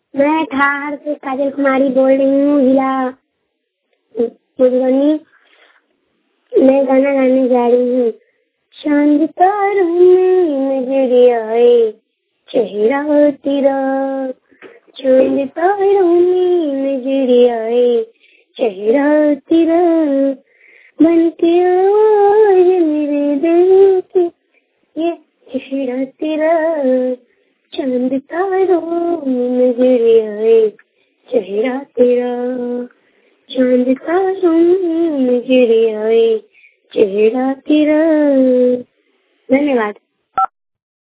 मैं ठाहर से काजल कुमारी बोल रही हूँ, जिला मधुबनी। मैं गाना गाने जा रही हूँ। चांद तारों में नजर आए चेहरा तेरा, चांद तारों में नजर आए चेहरा तेरा, बन के आवाज मेरे दिल की ये चेहरा तेरा, चांद तारों में नजर आए चेहरा तेरा, चांद तारों में नजर आए चेहरा तेरा। धन्यवाद।